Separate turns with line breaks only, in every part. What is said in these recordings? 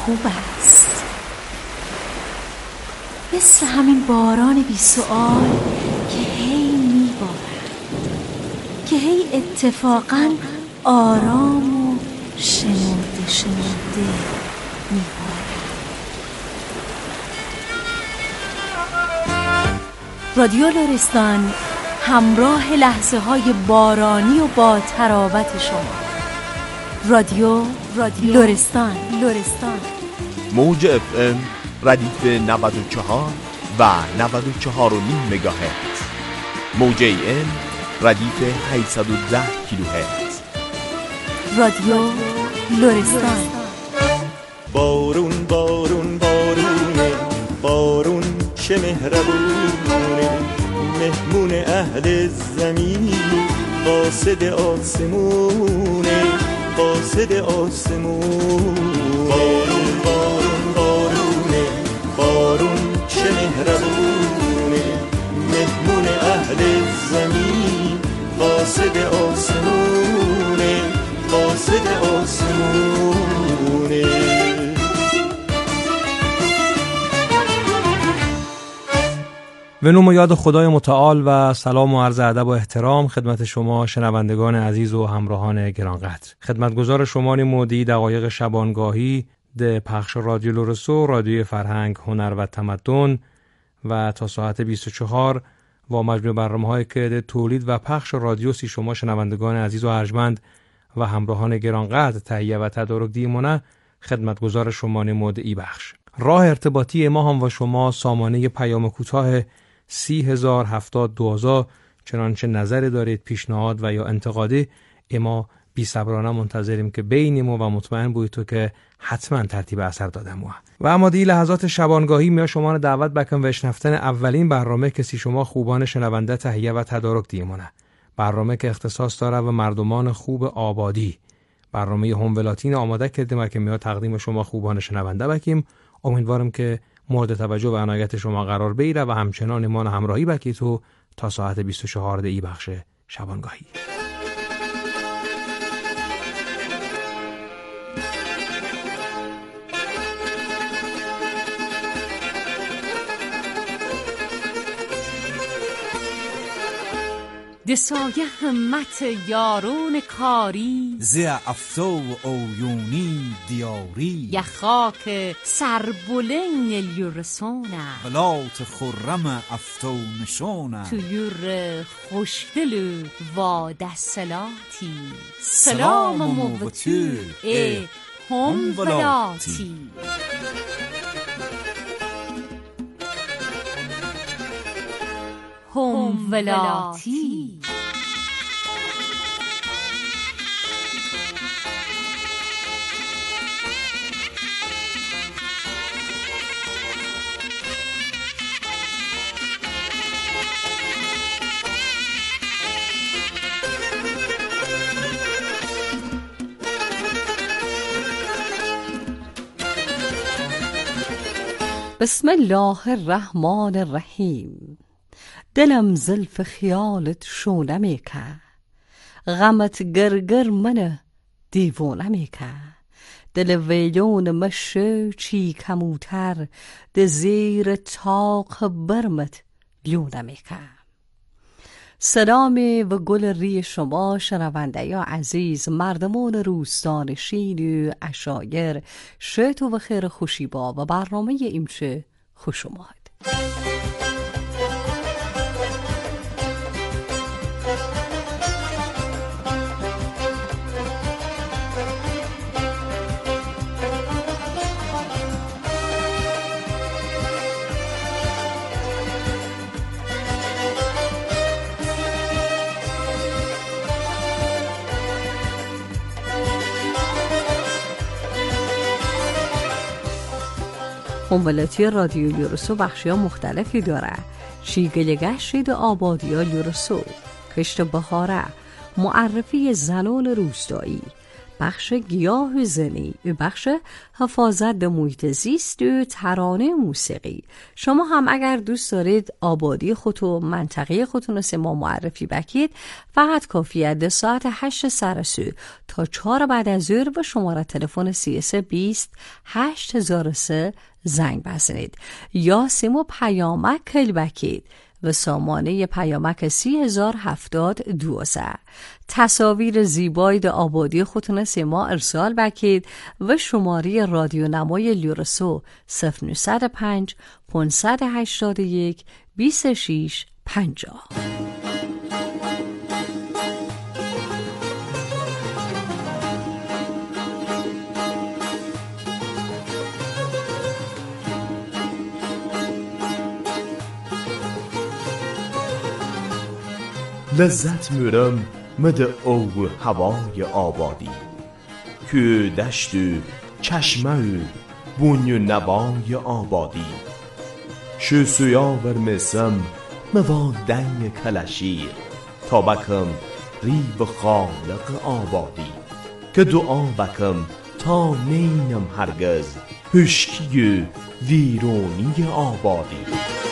خوب است، مثل همین باران بی سؤال که هی میبارد، که هی اتفاقاً آرام و شنوده شنوده میبارد. رادیو لرستان همراه لحظه های بارانی و با تراوت شما. رادیو لرستان.
موج FM ردیف 94 و 94.5 مگاهرتز، موج AM ردیف 810 کیلوهرتز.
رادیو لرستان.
بارون بارون بارونه، بارون چه مهربونه، مهمون اهل زمین، قاصد آسمونه، قاصد آسمون. بارون بارون بارونه، بارون چه مهربونه، مهمون اهل زمین، قاصد آسمونه، قاصد آسمونه.
به نام و یاد خدای متعال و سلام و عرض ادب و احترام خدمت شما شنوندگان عزیز و همراهان گرانقدر. خدمتگزار شما مودی دقایق شبانگاهی ده پخش رادیو لرسو، رادیوی فرهنگ، هنر و تمدن و تا ساعت 24 و مجموع برنامه‌هایی که ده تولید و پخش رادیو سی شما شنوندگان عزیز و ارجمند و همراهان گرانقدر تهیه و تدارک دیمونه خدمتگزار شما مودی بخش. راه ارتباطی ما هم و شما سامانه پیام کوتاه 30,070,2000. چنانچه نظری دارید، پیشنهاد و یا انتقادی، اما بی صبرانه منتظریم که بینیم و مطمئن بودید تو که حتما ترتیب اثر دادم و اما دی لحظات شبانگاهی می شما رو دعوت بکن و شنفتن اولین برنامه کسی شما خوبان شنونده تهیه و تدارک دیمونه. برنامه که اختصاص داره و مردمان خوب آبادی. برنامه هم ولاتین آماده کردیم که میاد تقدیم شما خوبان شنونده بکیم. امیدوارم که مورد توجه و عنایت شما قرار بگیره و همچنان ما همراهی بکید تو تا ساعت 24 ای بخش شبانگاهی.
دسایه همت یارون کاری،
زی افتو و اویونی دیاری،
یخاک سربلین الیورسونه،
بلات خرم افتو نشونه،
تویور خوشدل و دستلاتی، سلام موتو ای هم ولاتی. هم ولاتی.
بسم الله الرحمن الرحیم. دلم زلف خیالت شونه میکه، غمت گرگر منه دیوونه میکه. دل ویلون مشه چی کموتر، ده زیر تاق برمت لونه میکه. سلامی و گل ری شما شنونده یا عزیز، مردمان روستان شین و عشایر، شیط و خیر خوشی با و برنامه ایمشه خوش اومد. همولاتی رادیو لرسو بخشی ها مختلفی داره. شیگلگشت آبادی ها لرسو، کشت بخاره، معرفی زنان روستایی، بخش گیاه زنی، بخش حفاظت به محیط زیست و ترانه موسیقی. شما هم اگر دوست دارید آبادی خودتو منطقه خودتون رو ما معرفی بکید، فقط کافیه ده ساعت 8 سرسو تا 4 بعد از ظهر به شماره تلفن 3320 8003 زنگ بزنید یا سیمو پیامک کل بکید و سامانه پیامک 30,072. تصاویر زیبای ده آبادی خودتون سیما ارسال بکید و شماره رادیو نمای لیورسو 0905 581 2650.
لذت میرم مده او هوای آبادی که دشت چشمه بونی نبای آبادی شو سویا ورمسم موادن کلشیر تا بکم ریب خالق آبادی که دعا بکم تا نینم هرگز هشکی ویرونی آبادی.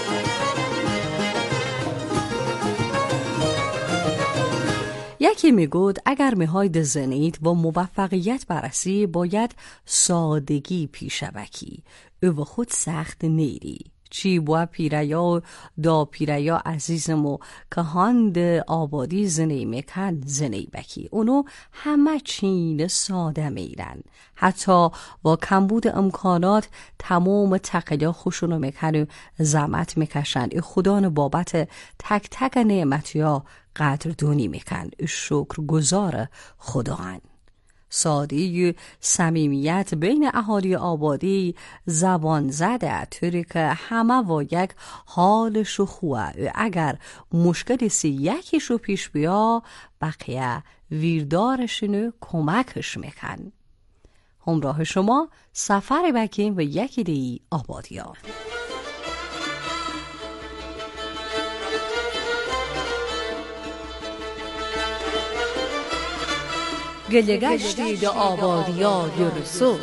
یکی میگود اگر میخواید زنید و موفقیت برسی باید سادگی پیشه بکی او خود سخت نیری چی با پیریا دا پیریا عزیزمو که هاند آبادی زنی میکن زنی بکی اونو همه چین ساده میرن حتی با کمبود امکانات تمام تقیا خوشونو میکن و زحمت میکشن خدان بابت تک تک نعمتیا قدردانی میکن شکر گزار خداان. سادگی صمیمیت بین اهالی آبادی زبان زده طوری که همه و یک حالشو خواه اگر مشکلی یکیشو پیش بیا بقیه ویردارشونو کمکش میکن. همراه شما سفر بکیم و یکی دی آبادی ها. گله گشتی ده آبادیا یورسو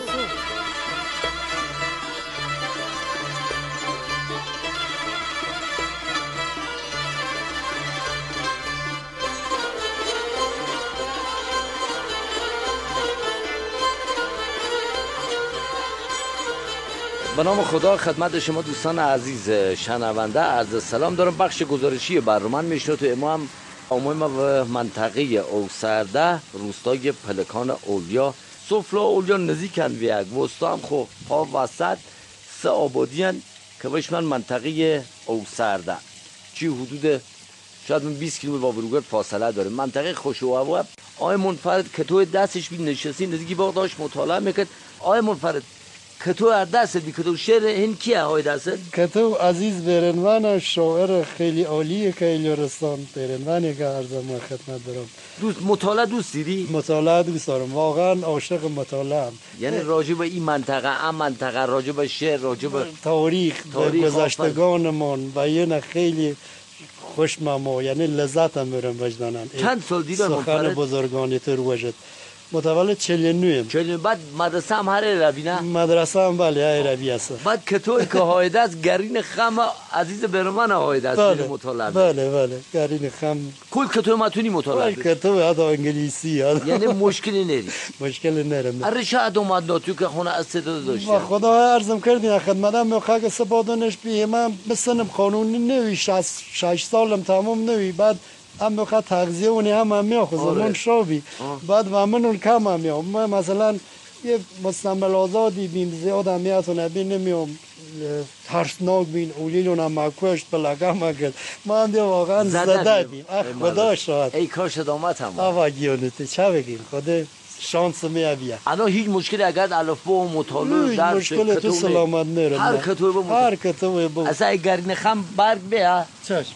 به نام خدا خدمت شما دوستان عزیز شنونده عرض سلام دارم. بخش گزارشی برنامه میشه تو امام عموم و منطقه اوسرده روستای پلکان اولیا سفلا اولیا نزدیکن و یک وسطا هم خب پا وسط سه آبادیان که بهشون منطقه اوسرده چی حدود شاید 20 کیلومتر با بروگر فاصله داره. منطقه خوش و هوا. آقای منفرد که تو دستش بی نشستی نزدیکی باغ داشت مطالعه میکرد. آقای منفرد که تو دست بی که تو شعر این کیه آقای دست؟
که تو عزیز برنوان شاعر خیلی عالیه که ایلورستان برنوانی که عرض ما خدمت دارم.
دوست مطالعه دوست دیدی؟
مطالعه دوست دارم واقعا عاشق مطالعه ام.
یعنی راجع به این منطقه راجع به شعر راجع به
تاریخ گذشتگانمان و یه خیلی خوش مامو یعنی لذت هم میرم وجدانم.
چند سال دیدن
سخن بزرگانی تو رو وجد متولد 49
بعد مدرسه هم هر عربی نه؟
مدرسه هم بله عربی است.
بعد کتوی که هایده است گرین خم عزیز برمان هایده است مطالعه.
بله گرین خم
کل کتوی متونی مطالعه.
کتوی حتی انگلیسی
یعنی مشکلی نری.
مشکلی نرم.
اره شاید اومد تو که خونه استعداد داشتی.
و خدا عرضم کردین خدمتم میخواد سپادانش بی من بسنم قانونی نوی 6 سالم تمام نوی بعد هم میخواد تغذیه اونی هم میاخوزم اون شابی بعد و منون کم هم میام مثلا یه مستعمل آزادی بین زیاد هم میاتونه بین نمیام ترسناک بین اولیلون هم مکوشت بلگم اگرد ما هم دیم واقعا زده بیم خدا شاید
ای کاش دامت هم
آوا گیونته چه بگیم خدا شانس میابیه.
الان هیچ مشکلی اگر الفبا و مطالعه درس
مشکل تو سلامت نرم. هر کتوی با
اصلا اگرین خم برگ بیا
چشم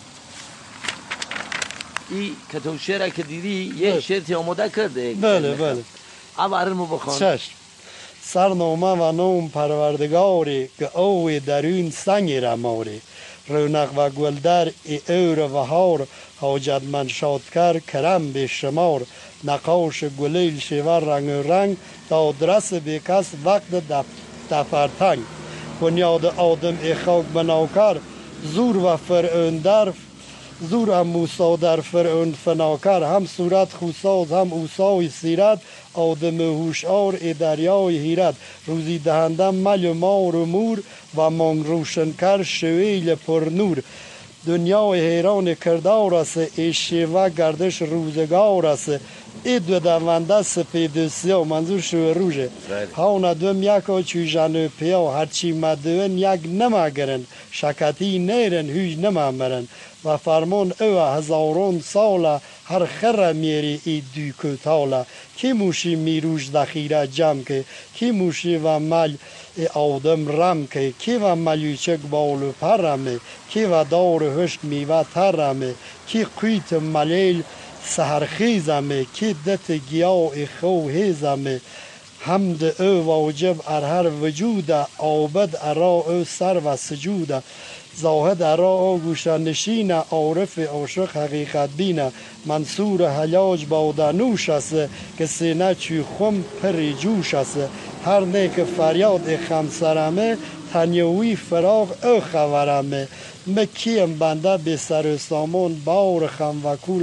ای که تو شعر که دیدی یه شعر آماده کرده.
بله
اول بخوان.
چشم سرنامه و نام پروردگاری که اوی درون سنگ رماری رونق و گلدر اور و هار حاجتمند شادکر کرم به شمار نقاش گلیل شیور رنگ و رنگ دادرس به کس وقت دفترتنگ بنیاد آدم خاک بناکر زور و فرعون در زور هم موسی در فرعون فناکر هم صورت خوساز هم اوسای سیرت آدم هوشیار دریای حیرت روزی دهندم مل و مار و مور و مانگ روشنکر شویل پر نور دنیای حیران کردار است ای شیوه گردش روزگار است ای دو دونده سپید سیاه منظور شو روژه هاونه دوم یکا چوی جنو پیا هرچی مدون یک نمگرن شکتی نیرن هیچ نمامرن و فرمان او هزاران ساله هر خره میری ای دوی کتاله کی موشی میروش دخیره جمع که کی موشی و مل آدم رم که کی و ملیچک بالو پرمه کی و دار هشک میوه ترمه کی قیت ملیل سهرخیزمه کی دت گیاه خو هیزمه حمد او واجب هر وجود عابد ارا او سر و سجود زاهد ارا او گوشه نشین عارف عاشق حقیقت بینه منصور حلاج بادنوش است که سینه چی خم پری جوش است هر نیک فریاد خمسرمه تنیوی فراغ او خبرمه مکیم بنده به سر سامون بار خم و کول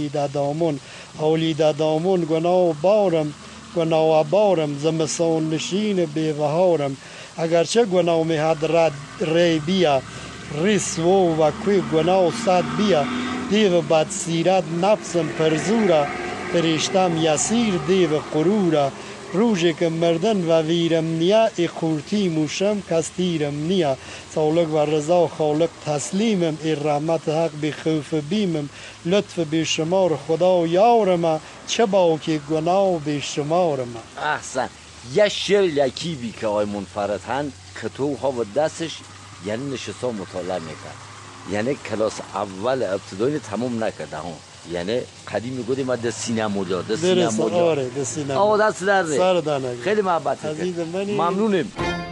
اولیده دامون گناه بارم زمستان نشین بیوهارم اگرچه گناه می حد رد ری بیا ریس و کوی گناه صد بیا دیو بد سیرت نفسم پرزوره فرشتم یسیر دیو قروره روزی که مردن و ویرم نیا ای خورتی موشم کس تیرم نیا سالک و رضا خالق تسلیمم ای رحمت حق بی خوف بیمم لطف بی شمار خدا یارم چه باکی گناه بی شمارم.
احسن یه شعر لکیبی که آقای منفرد هن کتو ها و دستش یعنی نشستا مطالعه میکرد یعنی کلاس اول ابتدایی تمام نکرده ها یعنی قدیم میگودیم ما ده سینما جا ده سینما جا
آره ده سینما
آقا دست درده
سر
خیلی محبت ممنونیم.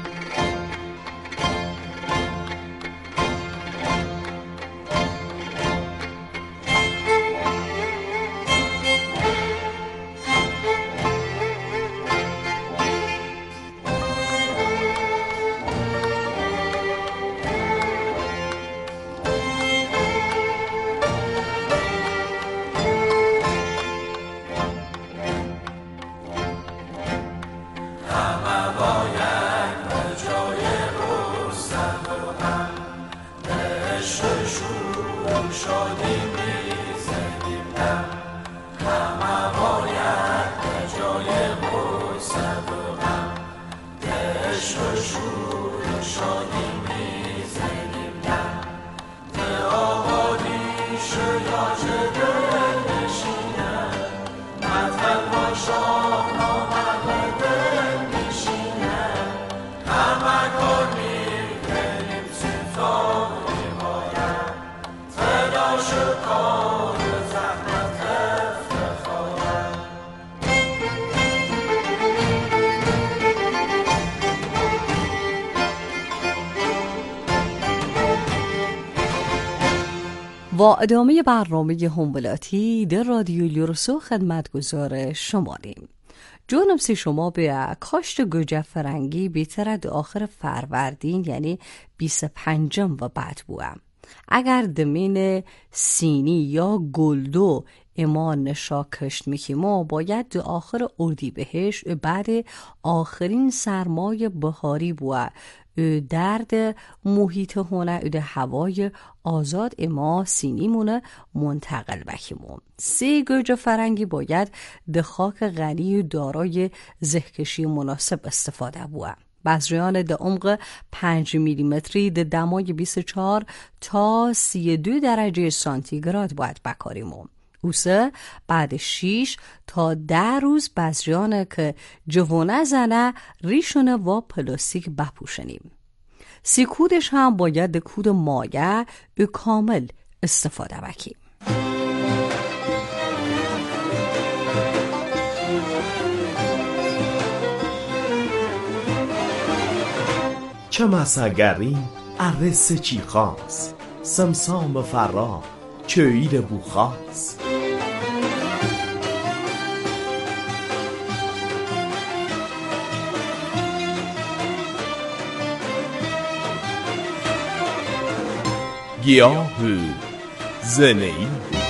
با ادامه برنامه همبلاتی در رادیو لورسو خدمتگزار شماریم. جونمسی شما به کاشت گوجه فرنگی بیتر دو آخر فروردین یعنی 25 و بعد بوام. اگر دمین سینی یا گلدو اما نشا کشت میکیمو باید دو آخر اردیبهشت بعد آخرین سرمای بهاری بوا درد محیط هونه ده هوای آزاد اما سینیمونه منتقل بکیمون. 3 گوجه فرنگی باید ده خاک غنی دارای زهکشی مناسب استفاده بوا. بذریان ده عمق 5 میلیمتری ده دمای 24 تا 32 درجه سانتیگراد باید بکاریمون. اوسه بعد 6 تا 10 روز بذریانه که جوانه زنه ریشونه و پلاستیک بپوشنیم. سیکودش هم باید ده کود مایه کامل استفاده بکیم.
چه مسگری ارس چی خواست سمسام فرا کöyde بوخاز. گیاه زنه‌ای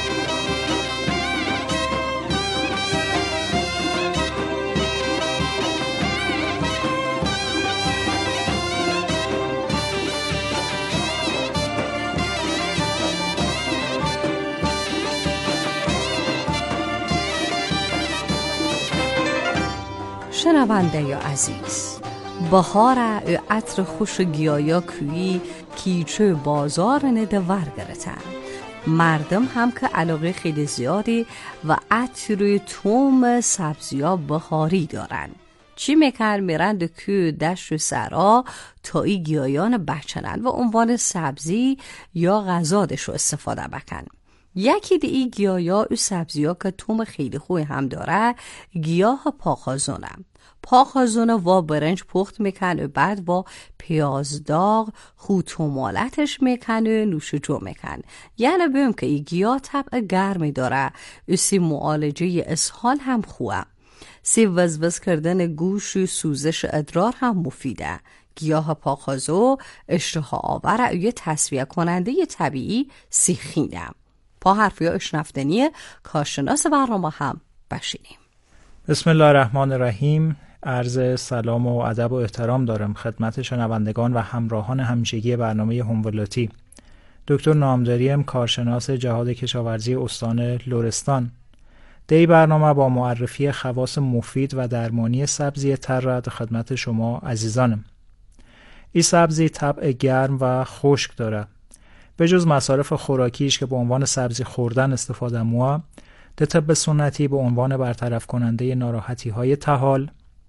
شنونده یا عزیز، بهار عطر خوش گیایا کویی کیچه بازار نده ورگرتن. مردم هم که علاقه خیلی زیادی و عطر توم سبزیا بهاری دارن. چی میکن؟ میرند که دشت و سرا تا ای گیایان بچنن و عنوان سبزی یا غذادش رو استفاده بکن. یکی دی گیایا و سبزیا که توم خیلی خوی هم داره گیاه پاخازونه. پاخازونه و برنج پخت میکنه و بعد با پیاز داغ خوتومالتش میکنه نوش جو میکن. یعنی بیم که ای گیاه طبع گرمی داره و سی معالجه اسهال هم خواه. سی وزوز کردن گوش و سوزش ادرار هم مفیده. گیاه پاخازو اشتها آوره و یه تصفیه کننده طبیعی سیخینه. پا حرفی اشنفتنی کارشناس برنامه هم بشینیم.
بسم الله الرحمن الرحیم. عرض سلام و ادب و احترام دارم خدمت شنوندگان و همراهان همیشگی برنامه هومولاتی. دکتر نامداریم، کارشناس جهاد کشاورزی استان لرستان. دی برنامه با معرفی خواص مفید و درمانی سبزی ترد خدمت شما عزیزانم. این سبزی طبع گرم و خشک داره. به جز مصارف خوراکیش که به عنوان سبزی خوردن استفاده موه، ده طب سنتی به عنوان برطرف کننده ناراحتی های طحال،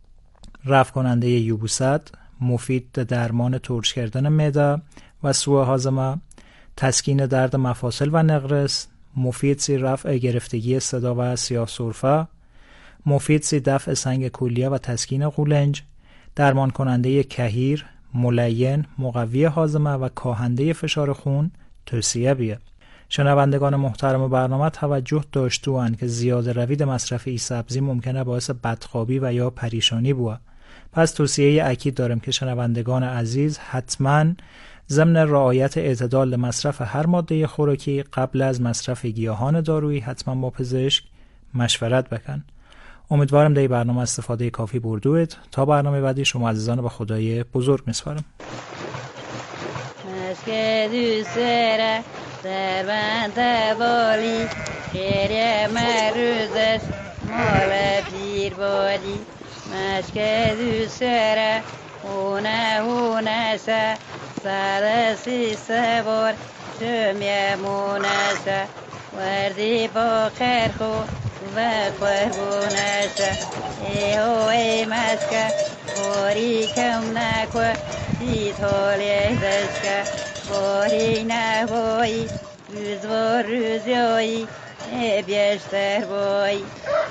رفع کننده یبوست، مفید درمان ترش کردن معده و سوء هاضمه، تسکین درد مفاصل و نقرس، مفید سی رفع گرفتگی صدا و سیاه سرفه، مفید سی دفع سنگ کلیه و تسکین قولنج، درمان کننده کهیر، ملین، مقوی هاضمه و کاهنده فشار خون توصیه بیه. شنوندگان محترم برنامه توجه داشتوان که زیاده روید مصرف این سبزی ممکنه باعث بدخوابی و یا پریشانی بوه. پس توصیه اکید دارم که شنوندگان عزیز حتما ضمن رعایت اعتدال مصرف هر ماده خوراکی قبل از مصرف گیاهان دارویی حتما با پزشک مشورت بکن. امیدوارم در برنامه استفاده کافی بردوید. تا برنامه بعدی شما عزیزان به خدای بزرگ میسپارم.
در بنده بالی خیره مروزش مال پیر بالی مشک دوسره هونه سه سرسی سبار جمعمونه سه وردی با خرخو و قربونه سه ای مشک باری کم نکو دیتالی دشکه باری نبایی روز و روزیایی بیشتر بایی.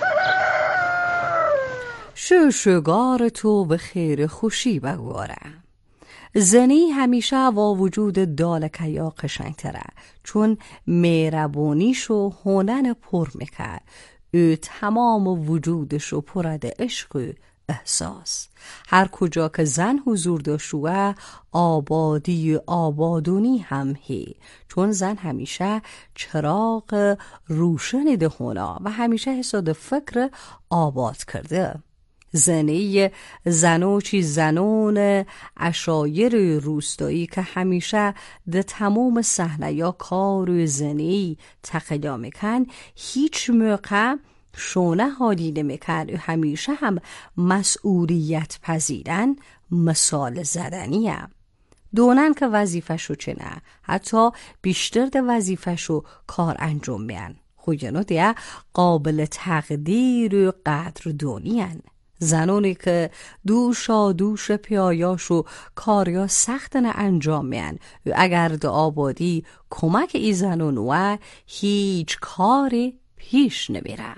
شوشگار تو به خیر خوشی بگواره. زنی همیشه با وجود دالکه یا قشنگتره چون مهربونیشو هنن پر میکرد. او تمام وجودشو پرده عشق و احساس. هر کجا که زن حضور داشته آبادی و آبادونی هم هی، چون زن همیشه چراغ روشن دهونا و همیشه حساد فکر آباد کرده. زنی زنوچی زنون عشایر روستایی که همیشه ده تمام صحنه یا کار زنی تقلا میکن هیچ موقع شونه حالی نمیکن و همیشه هم مسئولیت پذیرن مثال زدنیه. دونن که وظیفه‌شو چه نه، حتی بیشتر ده وظیفه‌شو کار انجام میان. خوینو ده قابل تقدیر و قدر دونیان. زنونی که دوش پیایاشو کاریا سخت نه انجام میان و اگر ده آبادی کمک ای زنونوه هیچ کاری پیش نمیره.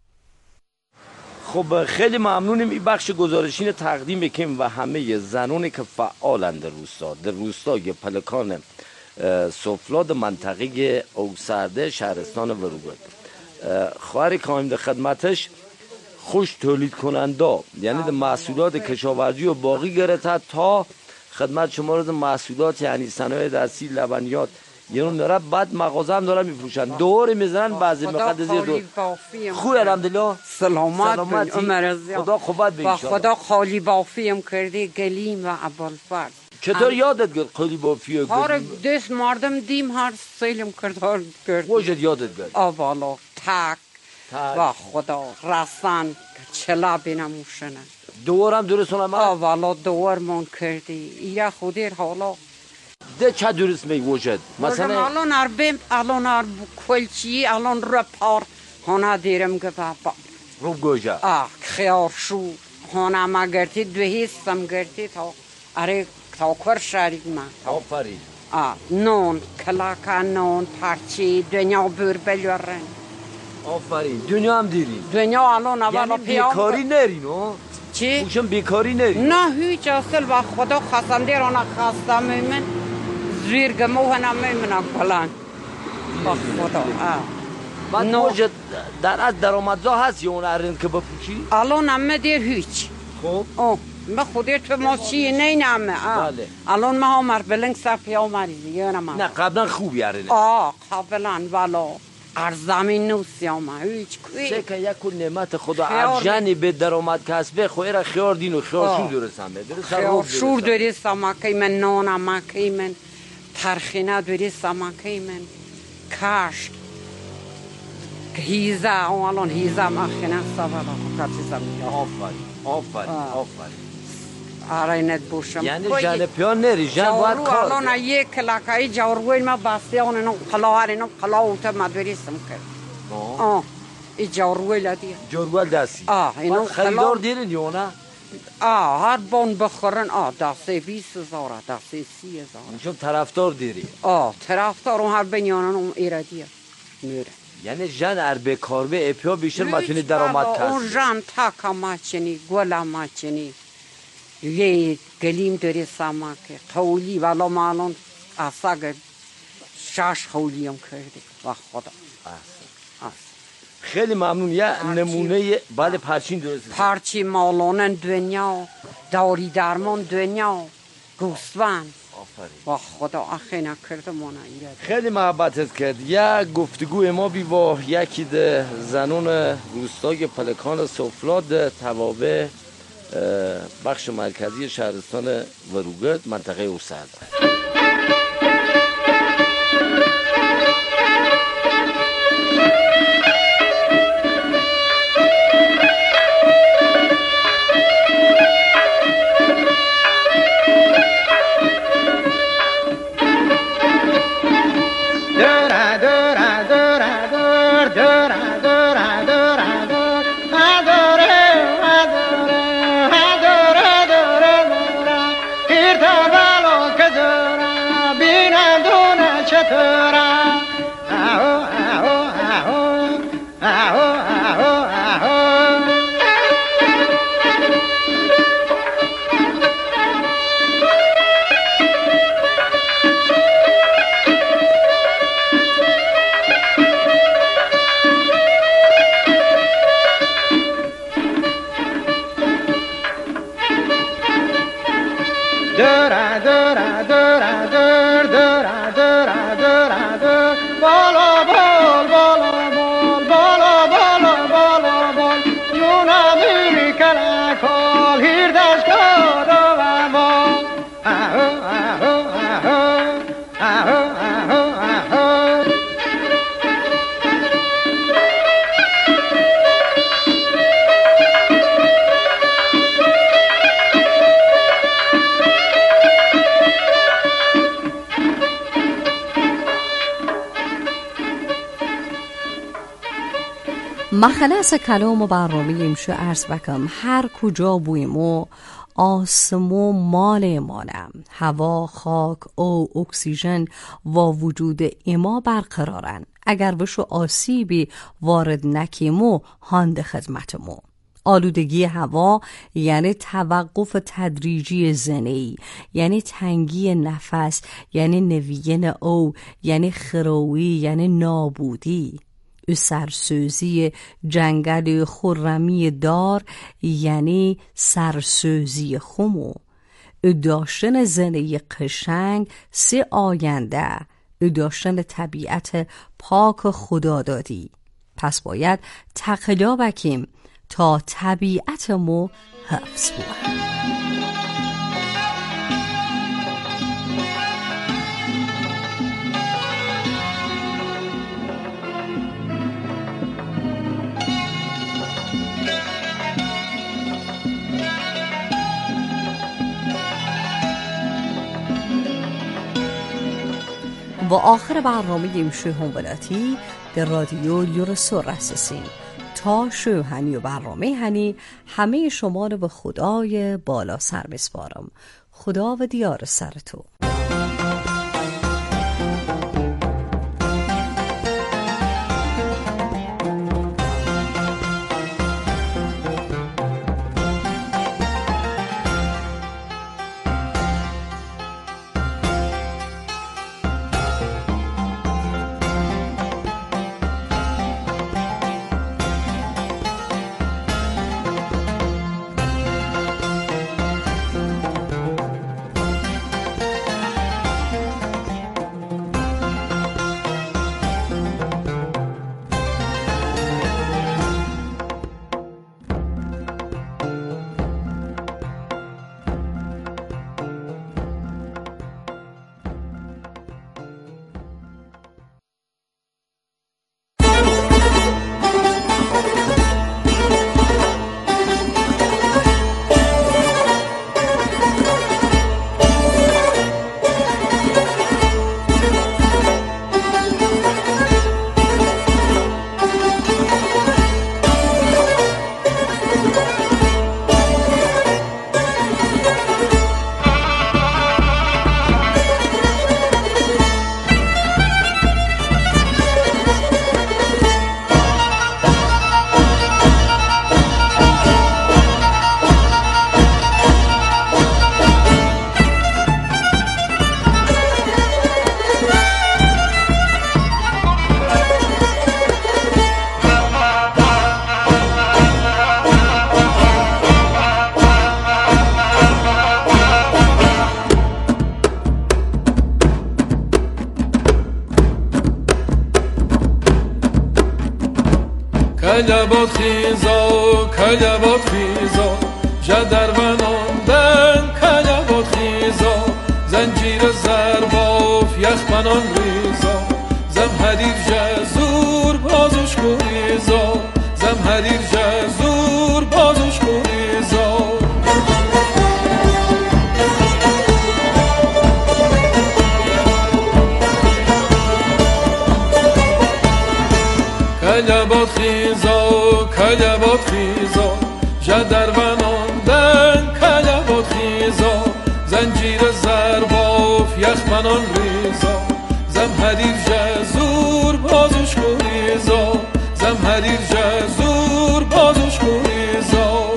خب خیلی ممنونیم این بخش گزارشین تقدیم بکنیم و همه زنانی که فعالند در روستای پلکان سفلاد منطقه اوسرده شهرستان وروگرد. خواهر کایم در خدمتش خوش تولید کننده، یعنی در محصولات کشاورزی و باقی گرفته تا خدمت شما رو در محصولات یعنی صنایع دستی، لبنیات یعنی نره بعد مغازه هم دارن میفروشن، دور میزنن بعضی مقدار زیر خوب الحمدلله.
سلامت عمر زیاد.
خدا خوبت به ان شاء الله.
خدا خالی بافیم کرده گلیم و ابوالفضل.
چطور یادت گرد خالی بافی و
هر دست مردم دیم هر سیلم کرد
خوشت یادت گرد
والا تک و خدا رسن چلا بینموشنه
دورم درستون هم
والا دور من کردی ایره خودیر حالا
ده چه درست میگوشد
مثلا الان اربیم الان کلچی الان رپار هانا دیرم گفت
رو گوشه
خیار شو هانا ما گرتی دوی هستم گرتی تا اره تا کور شریک ما
آفرین
نون کلاکا نون پرچی دنیا بور بلیورن
آفرین دنیا هم دیری
دنیا الان اولا
یعنی بیکاری نری نو
چی؟
موشم بیکاری نری
نه هیچ اصل و خدا خواستم دیر آنها خواستم من زیر گموه نمیمونم کلان با خدا
بعد موجد در از درآمدزا هست یا اون ارین که بپوشی؟
الان همه دیر هیچ
خب
من خودی تو ماشی نینمه الان ما همار بلنگ صفی آماریزی
نه قبلا خوبی ارین
قبلا والا ارزمین نوسی آمه هیچ کوی
چه که یک نعمت خدا ارجانی به درآمد کسبه خویره خیار دین و خیار شور درستمه
خیار شور درستمه که من نانمه که من ترخینه درستمه که من کشک هیزه الان هیزه مخینه سوالا
آفرین
آرینت بوشم
یعنی جن پیان نری جن باید کار
الان یک کلاکایی جاروی ما بسته اون اینو قلاهر اینو قلاوت مدرسم کرد ای جاروی لدیه
جاروی دستی
اینو
خریدار دیرین یا نه
هر بان بخورن دسته 20,000 دسته 30,000
چون طرفدار دیری
طرفدار اون هر بینیانان اون ایرادیه میره
یعنی جن ار به کار به اپیا بیشتر متونی درآمد کسب
اون جن تاکا ماچنی گلا ماچنی یه گلیم داری سماکه خولی والا مالون اصاگر 6 خولیم کردی و خدا
خیلی ممنون. یه نمونه بعد پرچین درست
پرچی مالانن دنیا داری درمان دنیا گوسفند و خدا اخی نکرده مانه ایرد
خیلی محبتت کرد. یک گفتگو ما بی با یکی ده زنون روستای پلکان سفلاد توابع بخش مرکزی شهرستان وروگرد منطقه اوسرده.
مخلص کلام و برنامه امشو عرض بکم هر کجا بویم و آسمو مال مالم هوا خاک او اکسیژن و وجود اما برقرارن اگر وشو آسیبی وارد نکیمو هاند خدمتمو آلودگی هوا یعنی توقف تدریجی زنی، یعنی تنگی نفس، یعنی نویین او، یعنی خروی، یعنی نابودی. سرسوزی جنگل خرمی دار یعنی سرسوزی خمو. داشتن زنی قشنگ سه آینده، داشتن طبیعت پاک خدا دادی. پس باید تقلا بکیم تا طبیعتمو حفظ بود. و آخر برنامه امشو همولاتی در رادیو یورسو رسیسیم. تا شو هنی و برنامه هنی همه شما رو به خدای بالا سر بسپارم. خدا و دیار سر تو.
کلبات خیزا کلبات خیزا جدر وناندن کلبات خیزا زنجیر زرباف یخمنان ریزا زم حریف جزور بازوش کوریزا زم حریف جزور بازوش کوریزا کلبات خیزا کلبات خیزا جدر وناندن کلبات خیزا زنجیر زرباف یخمنان ریزا زم حریف جزور بازوش کوریزا زم حریف جزور بازوش کوریزا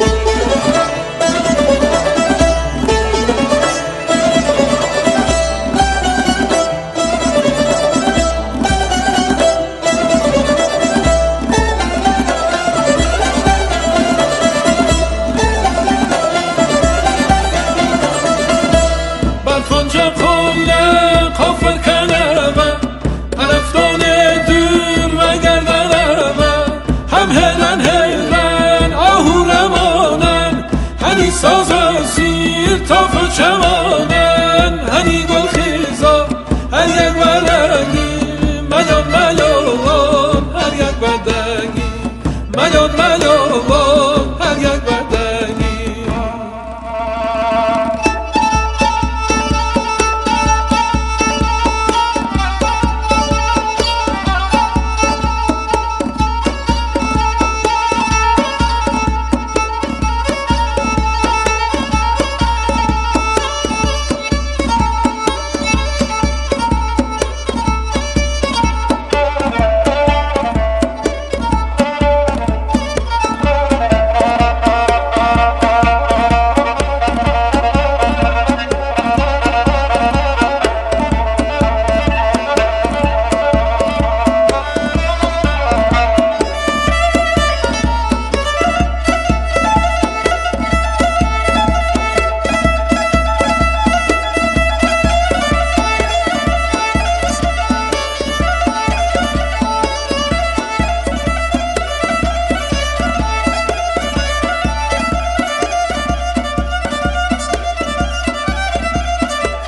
ساز سیر تاف چمانه